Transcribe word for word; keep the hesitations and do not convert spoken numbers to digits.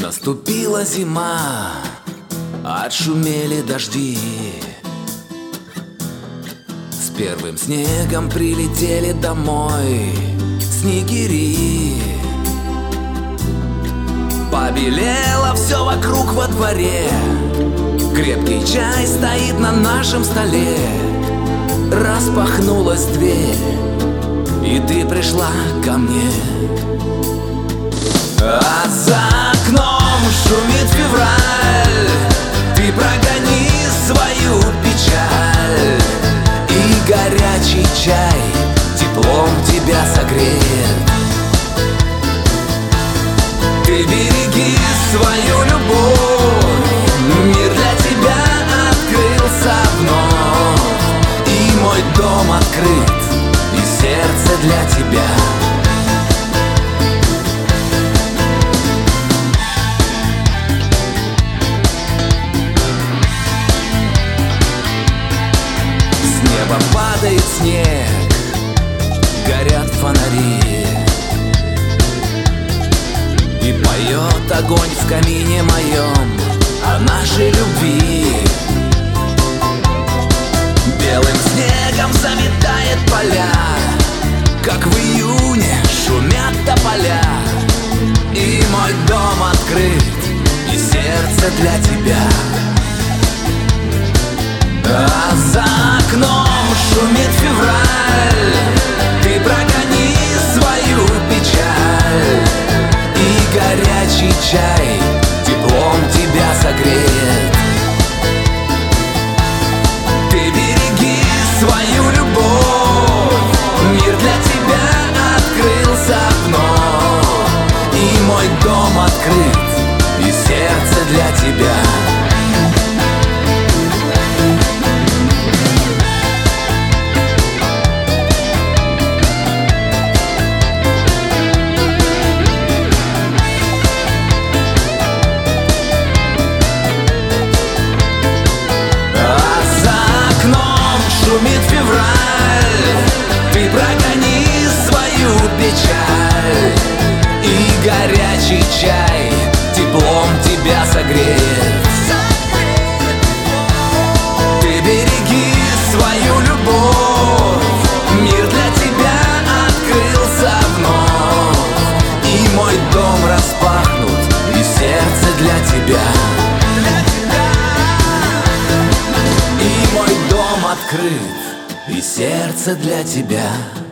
Наступила зима, отшумели дожди. С первым снегом прилетели домой снегири. Побелело все вокруг во дворе, крепкий чай стоит на нашем столе. Распахнулась дверь, и ты пришла ко мне. А за окном шумит февраль, ты прогони свою печаль, и горячий чай теплом тебя согреет. Ты береги свою любовь, мир для тебя открылся вновь, и мой дом открыт, и сердце для тебя. Падает снег, горят фонари, и поет огонь в камине моем о нашей любви. Белым снегом заметает поля, как в июне шумят тополя, и мой дом открыт, и сердце для тебя. А за окном шумит февраль, ты прогони свою печаль, и горячий чай теплом тебя согреет. Ты береги свою любовь, мир для тебя открылся вновь, и мой дом открыт, и сердце для тебя. Шумит февраль, ты прогони свою печаль, и горячий чай теплом тебя согреет. Ты береги свою любовь, мир для тебя открылся вновь, и мой дом распахнут, и сердце для тебя. Открыт, и сердце для тебя.